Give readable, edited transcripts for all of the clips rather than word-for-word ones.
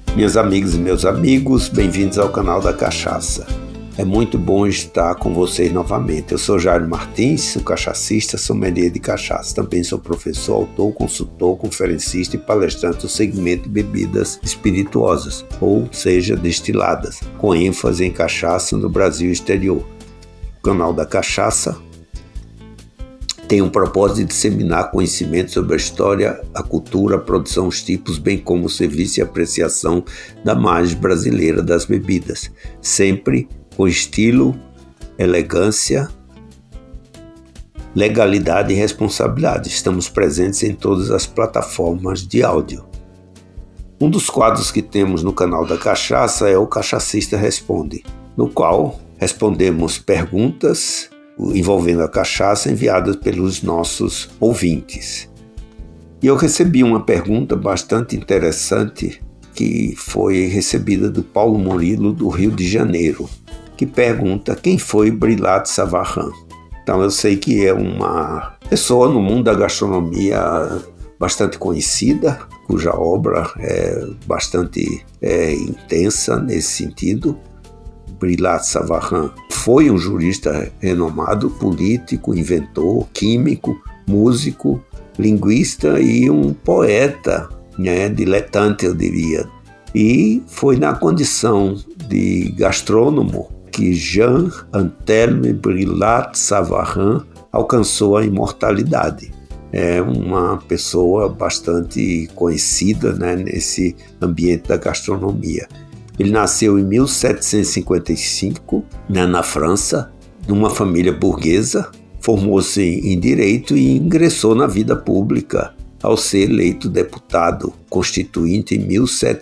Minhas amigas e meus amigos, bem-vindos ao canal da Cachaça. É muito bom estar com vocês novamente. Eu sou Jairo Martins, sou cachacista, sommelier de cachaça. Também sou professor, autor, consultor, conferencista e palestrante do segmento de bebidas espirituosas, ou seja, destiladas, com ênfase em cachaça no Brasil e exterior. O canal da Cachaça tem um propósito de disseminar conhecimento sobre a história, a cultura, a produção, os tipos, bem como o serviço e apreciação da margem brasileira das bebidas, sempre com estilo, elegância, legalidade e responsabilidade. Estamos presentes em todas as plataformas de áudio. Um dos quadros que temos no canal da Cachaça é o Cachacista Responde, no qual respondemos perguntas envolvendo a cachaça enviadas pelos nossos ouvintes. E eu recebi uma pergunta bastante interessante que foi recebida do Paulo Murilo, do Rio de Janeiro, que pergunta quem foi Brillat Savarin. Então eu sei que é uma pessoa no mundo da gastronomia bastante conhecida, cuja obra é bastante intensa nesse sentido. Brillat Savarin foi um jurista renomado, político, inventor, químico, músico, linguista e um poeta, diletante, eu diria. E foi na condição de gastrônomo que Jean-Anthelme Brillat Savarin alcançou a imortalidade. É uma pessoa bastante conhecida, nesse ambiente da gastronomia. Ele nasceu em 1755, na França, numa família burguesa, formou-se em Direito e ingressou na vida pública ao ser eleito deputado constituinte em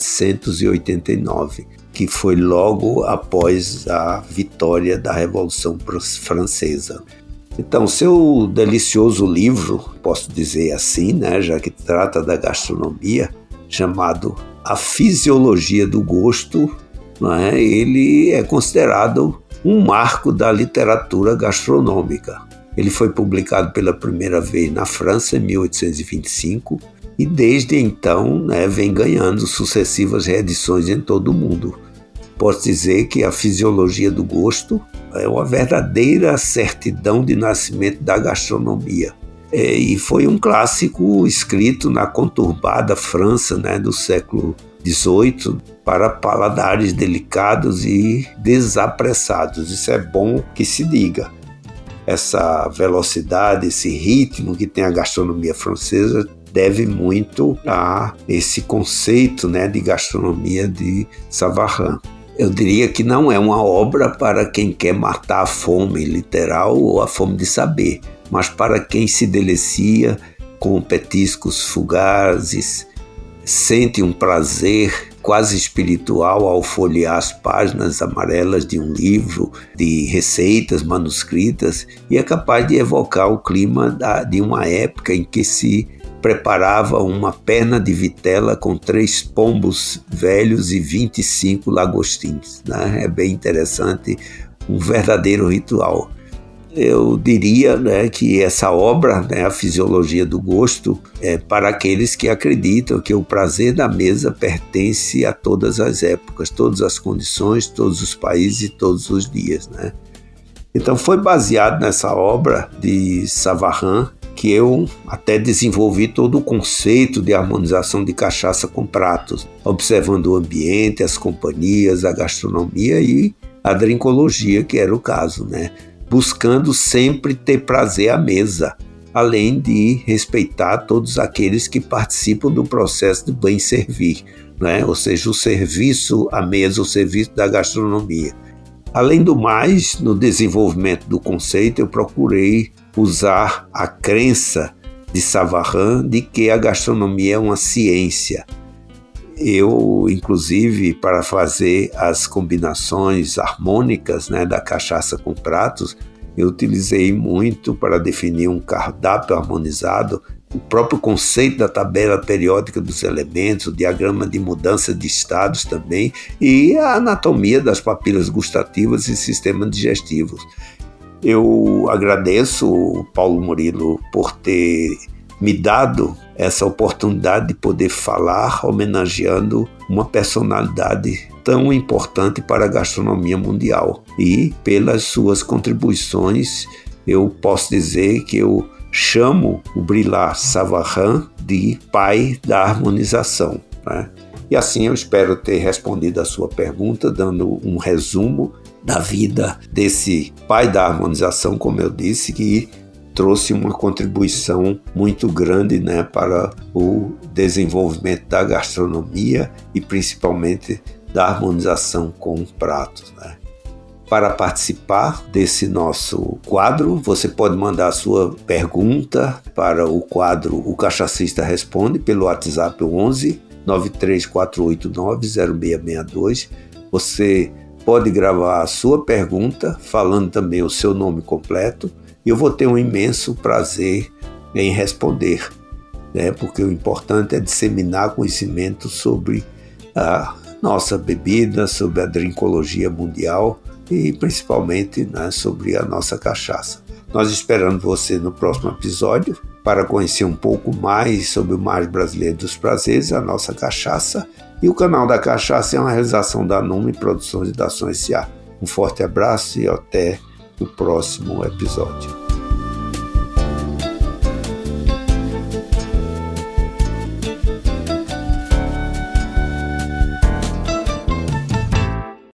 1789, que foi logo após a vitória da Revolução Francesa. Então, seu delicioso livro, posso dizer assim, já que trata da gastronomia, chamado A Fisiologia do Gosto, ele é considerado um marco da literatura gastronômica. Ele foi publicado pela primeira vez na França em 1825 e desde então vem ganhando sucessivas reedições em todo o mundo. Posso dizer que A Fisiologia do Gosto é uma verdadeira certidão de nascimento da gastronomia. E foi um clássico escrito na conturbada França do século XVIII para paladares delicados e desapressados. Isso é bom que se diga. Essa velocidade, esse ritmo que tem a gastronomia francesa deve muito a esse conceito de gastronomia de Savarin. Eu diria que não é uma obra para quem quer matar a fome literal ou a fome de saber, mas para quem se delicia com petiscos fugazes, sente um prazer quase espiritual ao folhear as páginas amarelas de um livro de receitas manuscritas e é capaz de evocar o clima de uma época em que se preparava uma perna de vitela com 3 pombos velhos e 25 lagostins. É bem interessante, um verdadeiro ritual. Eu diria que essa obra, A Fisiologia do Gosto, é para aqueles que acreditam que o prazer da mesa pertence a todas as épocas, todas as condições, todos os países e todos os dias. Então foi baseado nessa obra de Savarin que eu até desenvolvi todo o conceito de harmonização de cachaça com pratos, observando o ambiente, as companhias, a gastronomia e a drinkologia, que era o caso, buscando sempre ter prazer à mesa, além de respeitar todos aqueles que participam do processo de bem servir, ou seja, o serviço à mesa, o serviço da gastronomia. Além do mais, no desenvolvimento do conceito, eu procurei usar a crença de Savarin de que a gastronomia é uma ciência. Eu, inclusive, para fazer as combinações harmônicas da cachaça com pratos, eu utilizei muito para definir um cardápio harmonizado, o próprio conceito da tabela periódica dos elementos, o diagrama de mudança de estados também, e a anatomia das papilas gustativas e sistemas digestivos. Eu agradeço o Paulo Murilo por ter me dado essa oportunidade de poder falar homenageando uma personalidade tão importante para a gastronomia mundial. E pelas suas contribuições, eu posso dizer que eu chamo o Brillat Savarin de pai da harmonização, né? E assim eu espero ter respondido a sua pergunta, dando um resumo da vida desse pai da harmonização, como eu disse, que trouxe uma contribuição muito grande, né, para o desenvolvimento da gastronomia e principalmente da harmonização com pratos, né? Para participar desse nosso quadro, você pode mandar a sua pergunta para o quadro O Cachacista Responde pelo WhatsApp 11 93489 0662. Você pode gravar a sua pergunta, falando também o seu nome completo, e eu vou ter um imenso prazer em responder, né? Porque o importante é disseminar conhecimento sobre a nossa bebida, sobre a drinkologia mundial e principalmente, né, sobre a nossa cachaça. Nós esperamos você no próximo episódio para conhecer um pouco mais sobre o Mar Brasileiro dos Prazeres, a nossa cachaça. E o canal da Cachaça é uma realização da Numi Produções e da Ação S.A. Um forte abraço e até o próximo episódio.